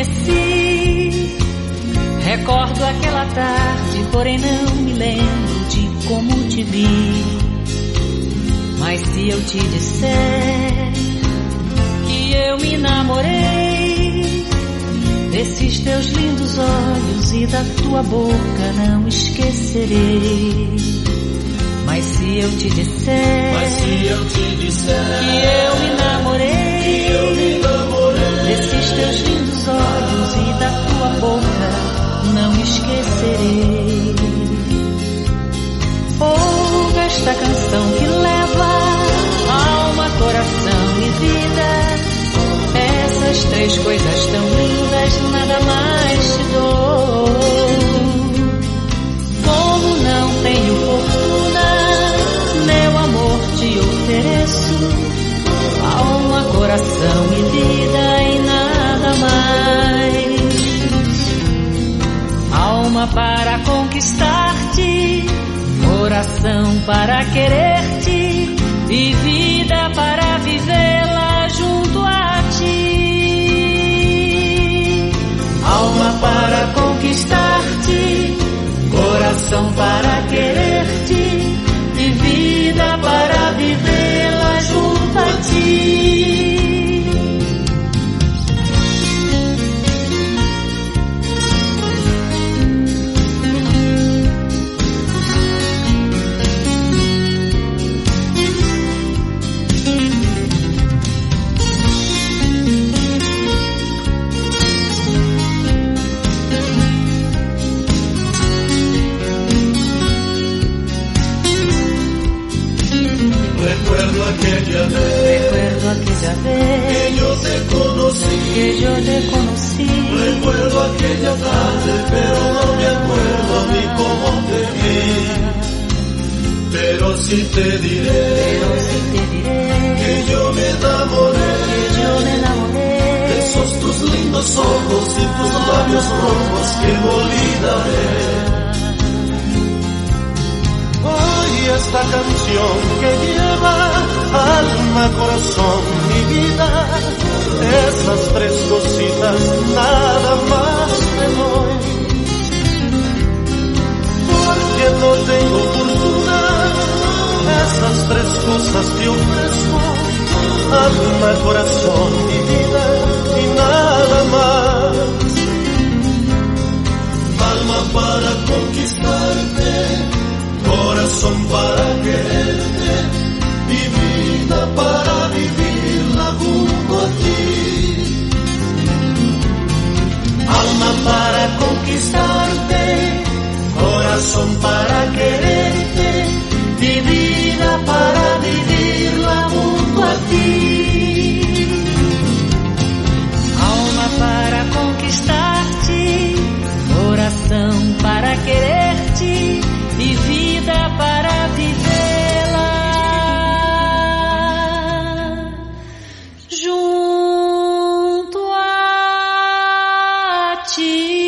conheci. Recordo aquela tarde, porém não me lembro de como te vi. Mas se eu te disser que eu me namorei desses teus lindos olhos e da tua boca, não esquecerei. Mas se eu te disser que eu me namorei desses teus lindos olhos e da tua boca, não esquecerei. Ouve esta canção que leva alma, coração e vida. Essas três coisas tão lindas, nada mais te dou. Como não tenho fortuna, meu amor te ofereço. Alma, coração e vida e nada mais. Alma para conquistar-te, coração para querer-te e vida para vivê-la junto a ti. Alma para conquistar-te, coração para querer-te e vida para vivê-la junto a ti. Recuerdo aquella vez que yo te conocí. Recuerdo aquella tarde, pero no me acuerdo ni cómo te vi. Pero sí te diré que yo me enamoré de esos tus lindos ojos y tus labios rojos que no olvidaré. Esta canción que lleva alma, corazón y vida, esas tres cositas nada más te doy. Porque no tengo fortuna, esas tres cosas te ofrezco. Alma, corazón y vida y nada más. Alma para conquistarte, corazón para quererte y vida para vivirla junto a ti. Alma para conquistarte, corazón para quererte y vida para vivirla junto a ti. Alma para conquistarte, coração para querer-te e vida para vivê-la junto a ti.